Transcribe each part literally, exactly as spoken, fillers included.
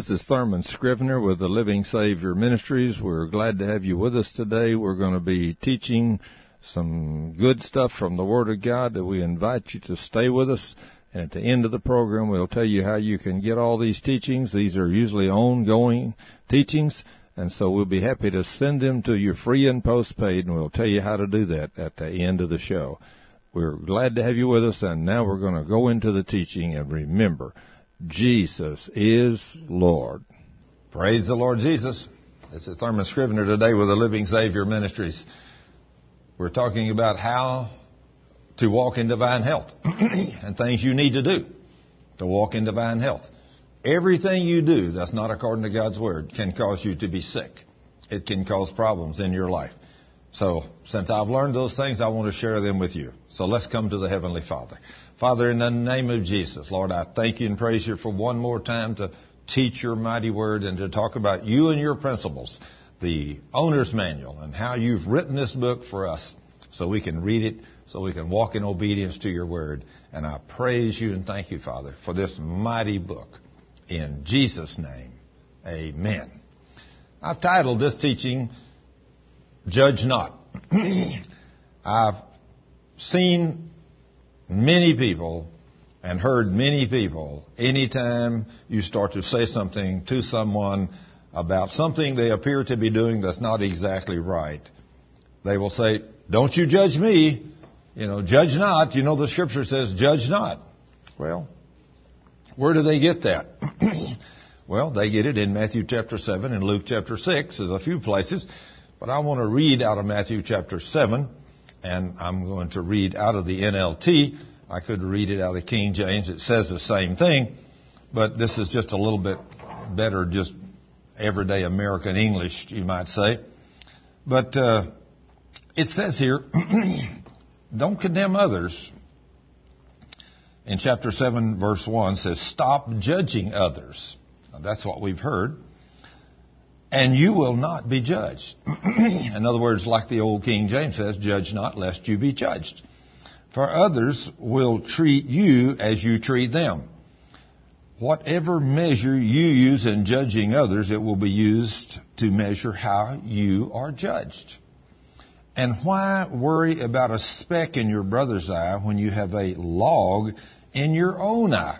This is Thurman Scrivener with the Living Savior Ministries. We're glad to have you with us today. We're going to be teaching some good stuff from the Word of God that we invite you to stay with us. And at the end of the program, we'll tell you how you can get all these teachings. These are usually ongoing teachings, and so we'll be happy to send them to you free and postpaid, and we'll tell you how to do that at the end of the show. We're glad to have you with us, and now we're going to go into the teaching. And remember, Jesus is Lord. Praise the Lord Jesus. This is Thurman Scrivener today with the Living Savior Ministries. We're talking about how to walk in divine health and things you need to do to walk in divine health. Everything you do that's not according to God's Word can cause you to be sick. It can cause problems in your life. So, since I've learned those things, I want to share them with you. So let's come to the Heavenly Father. Father, in the name of Jesus, Lord, I thank you and praise you for one more time to teach your mighty word and to talk about you and your principles, the owner's manual, and how you've written this book for us so we can read it, so we can walk in obedience to your word. And I praise you and thank you, Father, for this mighty book. In Jesus' name, amen. I've titled this teaching, Judge Not. I've seen many people and heard many people, anytime you start to say something to someone about something they appear to be doing that's not exactly right, they will say, don't you judge me. You know, judge not. You know, the scripture says, judge not. Well, where do they get that? Well, they get it in Matthew chapter seven and Luke chapter six. There's a few places. But I want to read out of Matthew chapter seven, and I'm going to read out of the N L T. I could read it out of the King James. It says the same thing, but this is just a little bit better, just everyday American English, you might say. But uh, it says here, don't condemn others. In chapter seven, verse one, says, stop judging others. Now, that's what we've heard. And you will not be judged. In other words, like the old King James says, judge not lest you be judged. For others will treat you as you treat them. Whatever measure you use in judging others, it will be used to measure how you are judged. And why worry about a speck in your brother's eye when you have a log in your own eye?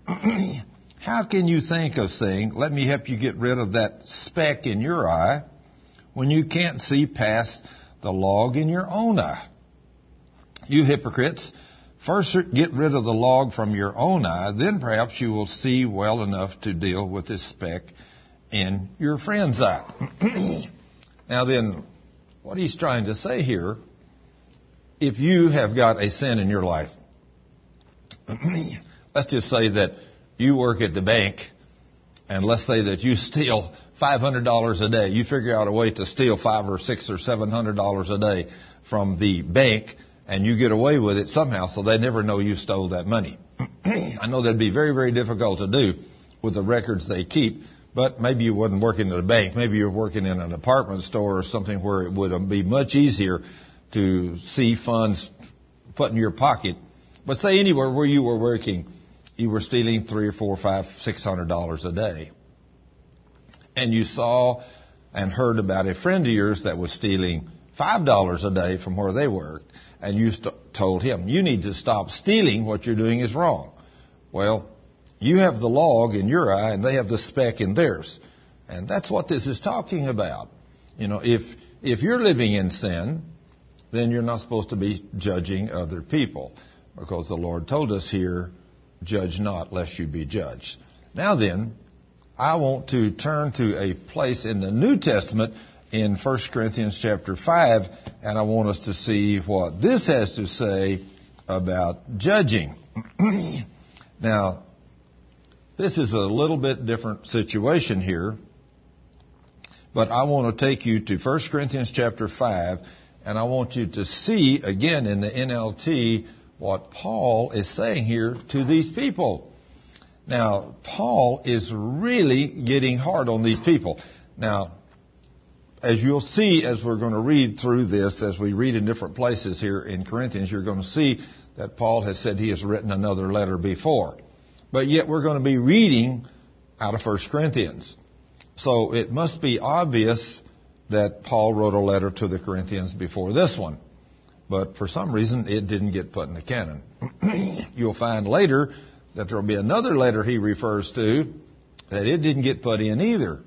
How can you think of saying, let me help you get rid of that speck in your eye, when you can't see past the log in your own eye? You hypocrites, first get rid of the log from your own eye, then perhaps you will see well enough to deal with this speck in your friend's eye. Now then, what he's trying to say here, if you have got a sin in your life, let's just say that you work at the bank, and let's say that you steal five hundred dollars a day. You figure out a way to steal five or six or seven hundred dollars a day from the bank, and you get away with it somehow, so they never know you stole that money. I know that'd be very, very difficult to do with the records they keep, but maybe you wasn't working at a bank. Maybe you're working in an department store or something where it would be much easier to see funds put in your pocket. But say anywhere where you were working, you were stealing three or four, five, six hundred dollars a day. And you saw and heard about a friend of yours that was stealing five dollars a day from where they worked. And you st- told him, you need to stop stealing. What you're doing is wrong. Well, you have the log in your eye and they have the speck in theirs. And that's what this is talking about. You know, if, if you're living in sin, then you're not supposed to be judging other people. Because the Lord told us here, judge not lest you be judged. Now then, I want to turn to a place in the New Testament in First Corinthians chapter five, and I want us to see what this has to say about judging. Now, this is a little bit different situation here, but I want to take you to First Corinthians chapter five, and I want you to see, again in the N L T, what Paul is saying here to these people. Now, Paul is really getting hard on these people. Now, as you'll see as we're going to read through this, as we read in different places here in Corinthians, you're going to see that Paul has said he has written another letter before. But yet we're going to be reading out of First Corinthians. So it must be obvious that Paul wrote a letter to the Corinthians before this one. But for some reason, it didn't get put in the canon. You'll find later that there will be another letter he refers to that it didn't get put in either.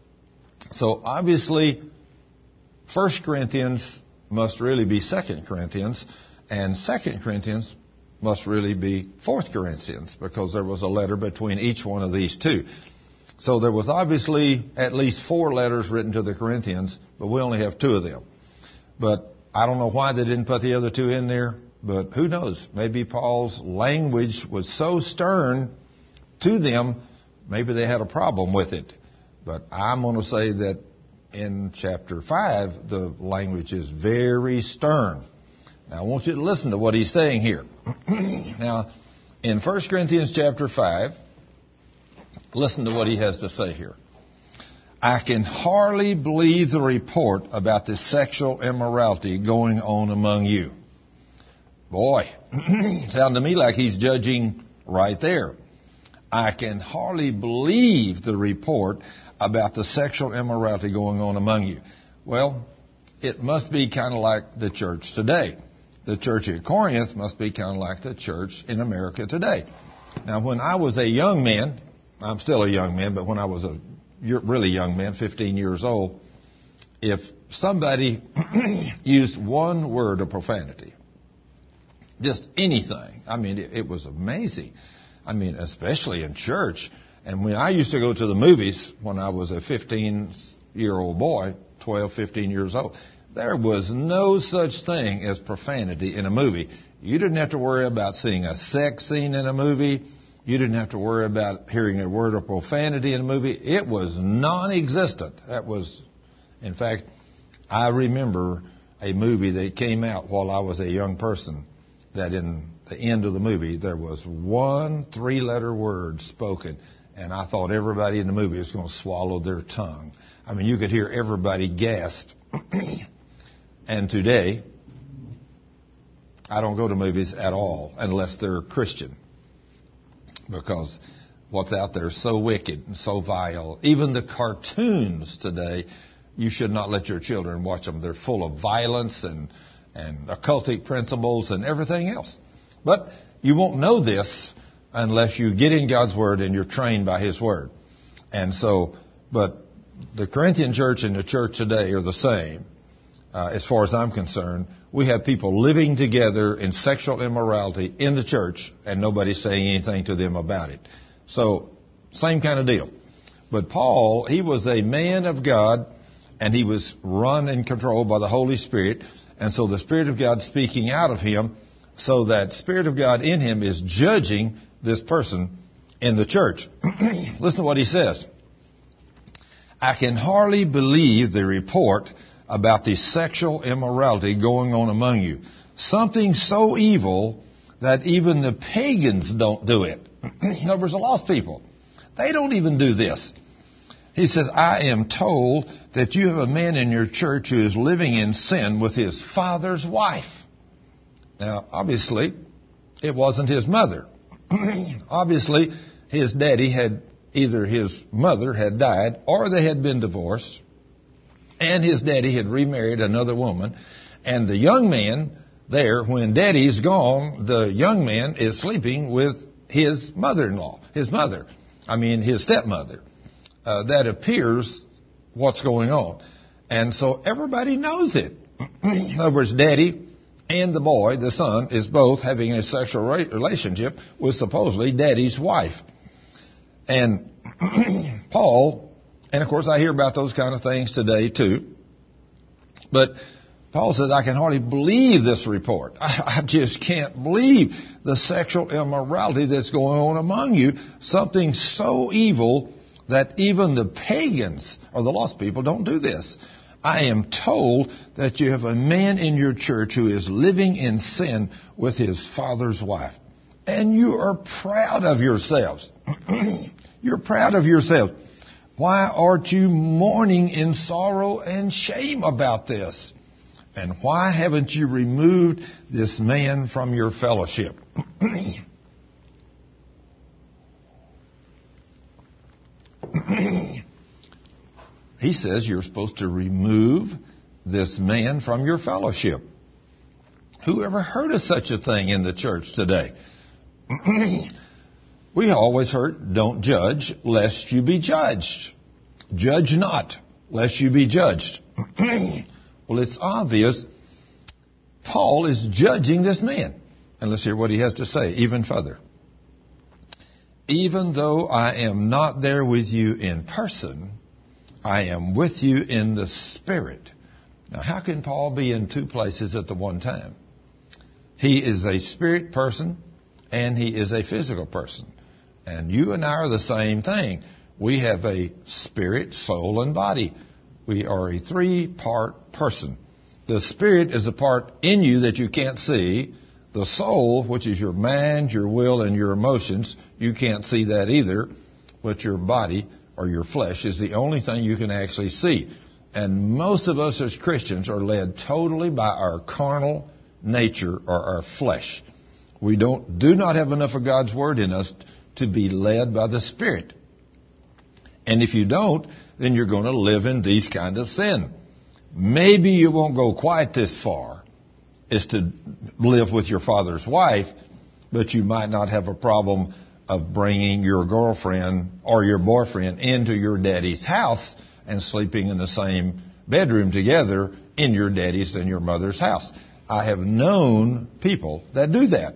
So obviously, First Corinthians must really be Second Corinthians, and Second Corinthians must really be Fourth Corinthians, because there was a letter between each one of these two. So there was obviously at least four letters written to the Corinthians, but we only have two of them. But I don't know why they didn't put the other two in there, but who knows? Maybe Paul's language was so stern to them, maybe they had a problem with it. But I'm going to say that in chapter five, the language is very stern. Now, I want you to listen to what he's saying here. Now, in First Corinthians chapter five, listen to what he has to say here. I can hardly believe the report about the sexual immorality going on among you. Boy, sounds to me like he's judging right there. I can hardly believe the report about the sexual immorality going on among you. Well, it must be kind of like the church today. The church at Corinth must be kind of like the church in America today. Now, when I was a young man, I'm still a young man, but when I was a really young man, fifteen years old, if somebody used one word of profanity, just anything, I mean, it, it was amazing. I mean, especially in church. And when I used to go to the movies when I was a fifteen-year-old boy, twelve, fifteen years old, there was no such thing as profanity in a movie. You didn't have to worry about seeing a sex scene in a movie. You didn't have to worry about hearing a word of profanity in a movie. It was non-existent. That was, in fact, I remember a movie that came out while I was a young person, that in the end of the movie there was one three-letter word spoken, and I thought everybody in the movie was going to swallow their tongue. I mean, you could hear everybody gasp. And today, I don't go to movies at all unless they're Christian, because what's out there is so wicked and so vile. Even the cartoons today, you should not let your children watch them. They're full of violence and, and occultic principles and everything else. But you won't know this unless you get in God's Word and you're trained by His Word. And so, but the Corinthian church and the church today are the same. Uh, as far as I'm concerned, we have people living together in sexual immorality in the church, and nobody's saying anything to them about it. So, same kind of deal. But Paul, he was a man of God, and he was run and controlled by the Holy Spirit, and so the Spirit of God speaking out of him, so that Spirit of God in him is judging this person in the church. Listen to what he says. I can hardly believe the report about the sexual immorality going on among you. Something so evil that even the pagans don't do it. In other words, the lost people, they don't even do this. He says, I am told that you have a man in your church who is living in sin with his father's wife. Now, obviously, it wasn't his mother. Obviously, his daddy had, either his mother had died or they had been divorced, and his daddy had remarried another woman. And the young man there, when daddy's gone, the young man is sleeping with his mother-in-law, his mother. I mean, his stepmother. Uh, that appears what's going on. And so everybody knows it. In other words, daddy and the boy, the son, is both having a sexual relationship with supposedly daddy's wife. And Paul... And, of course, I hear about those kind of things today, too. But Paul says, I can hardly believe this report. I, I just can't believe the sexual immorality that's going on among you. Something so evil that even the pagans or the lost people don't do this. I am told that you have a man in your church who is living in sin with his father's wife. And you are proud of yourselves. You're proud of yourselves. Why aren't you mourning in sorrow and shame about this? And why haven't you removed this man from your fellowship? he says you're supposed to remove this man from your fellowship. Who ever heard of such a thing in the church today? We always heard, don't judge lest you be judged. Judge not lest you be judged. Well, it's obvious Paul is judging this man. And let's hear what he has to say even further. Even though I am not there with you in person, I am with you in the Spirit. Now, how can Paul be in two places at the one time? He is a spirit person and he is a physical person. And you and I are the same thing. We have a spirit, soul, and body. We are a three-part person. The spirit is a part in you that you can't see. The soul, which is your mind, your will, and your emotions, you can't see that either. But your body or your flesh is the only thing you can actually see. And most of us as Christians are led totally by our carnal nature or our flesh. We don't do not have enough of God's Word in us to be led by the Spirit. And if you don't, then you're going to live in these kind of sin. Maybe you won't go quite this far as to live with your father's wife, but you might not have a problem of bringing your girlfriend or your boyfriend into your daddy's house and sleeping in the same bedroom together in your daddy's and your mother's house. I have known people that do that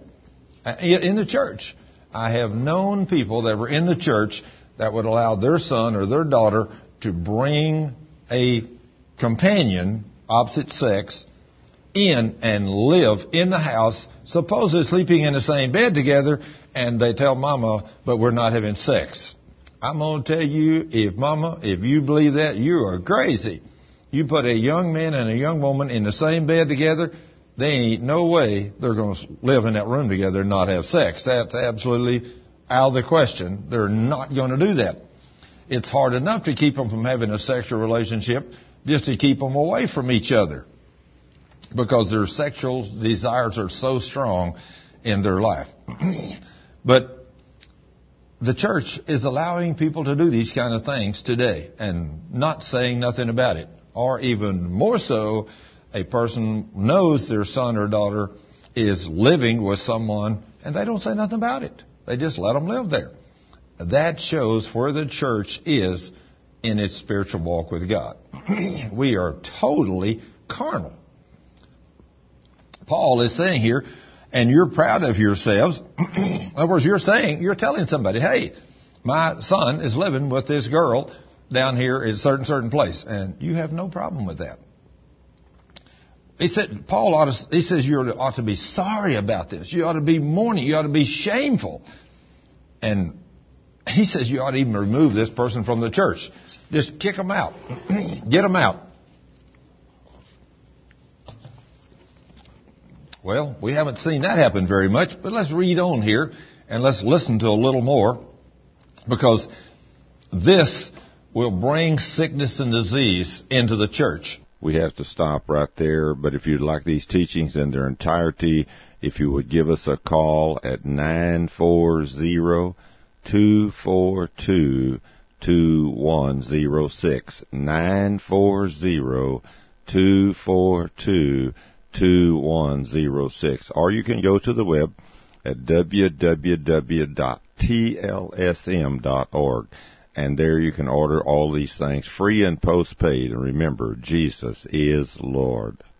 in the church. I have known people that were in the church that would allow their son or their daughter to bring a companion, opposite sex, in and live in the house, supposedly sleeping in the same bed together, and they tell mama, but we're not having sex. I'm going to tell you, if mama, if you believe that, you are crazy. You put a young man and a young woman in the same bed together, there ain't no way they're going to live in that room together and not have sex. That's absolutely out of the question. They're not going to do that. It's hard enough to keep them from having a sexual relationship just to keep them away from each other because their sexual desires are so strong in their life. But the church is allowing people to do these kind of things today and not saying nothing about it. Or even more so, a person knows their son or daughter is living with someone and they don't say nothing about it. They just let them live there. That shows where the church is in its spiritual walk with God. We are totally carnal. Paul is saying here, and you're proud of yourselves. In other words, you're saying, you're telling somebody, hey, my son is living with this girl down here in a certain, certain place. And you have no problem with that. He said, Paul ought to, he says you ought to be sorry about this. You ought to be mourning. You ought to be shameful. And he says you ought to even remove this person from the church. Just kick them out. Get them out. Well, we haven't seen that happen very much, but let's read on here and let's listen to a little more, because this will bring sickness and disease into the church. We have to stop right there, but if you'd like these teachings in their entirety, if you would give us a call at nine four zero, two four two, two one zero six, nine four zero, two four two, two one zero six, or you can go to the web at w w w dot t l s m dot org, and there you can order all these things free and postpaid. And remember, Jesus is Lord.